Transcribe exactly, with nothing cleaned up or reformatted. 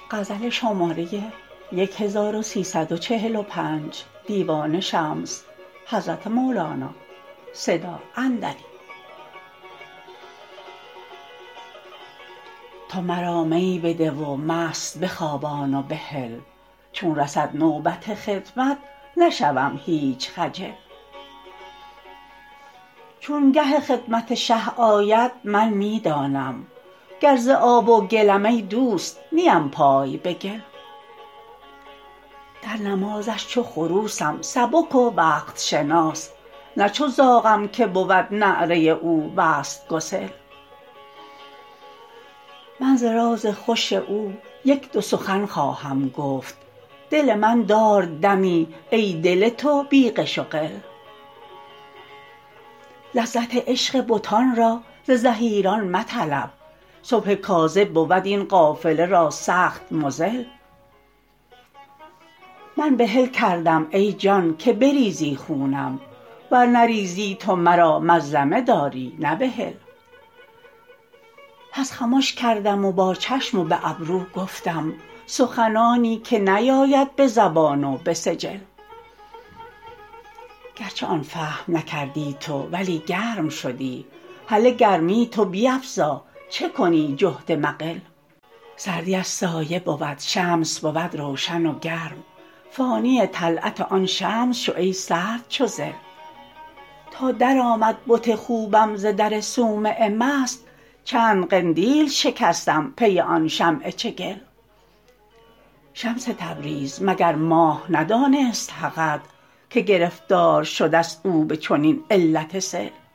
غزل شماره هزار و سیصد و چهل و پنج دیوان شمس حضرت مولانا صدا اندری. تو مرا می بده و مست بخوابان و بهل، چون رسد نوبت خدمت نشوم هیچ خجل. چون گه خدمت شه آید من می دانم، گر ز آب و گلم ای دوست نیم پای به گل. در نمازش چو خروسم سبک و وقت شناس، نه چو زاغم که بود نعره او وصل گسل. من ز راز خوش او یک دو سخن خواهم گفت، دل من دار دمی ای دل تو بی غش و غل. لذت عشق بتان را ز زحیران مطلب، صبح کاذب بود این قافله را سخت مضل. من بحل کردم ای جان که بریزی خونم، ور نریزی تو مرا مظلمه داری نه بحل. پس خمش کردم و با چشم و به ابرو گفتم سخنانی که نیاید به زبان و به سجل. گرچه آن فهم نکردی تو ولی گرم شدی، هله گرمی تو بیفزا چه کنی جهد مقل. سردی از سایه بود شمس بود روشن و گرم، فانی طلعت آن شمس شو ای سرد چو ظل. تا درآمد بت خوبم ز در صومعه مست، چند قندیل شکستم پی آن شمع چگل. شمس تبریز مگر ماه ندانست حقت، که گرفتار شدست او به چنین علت سل.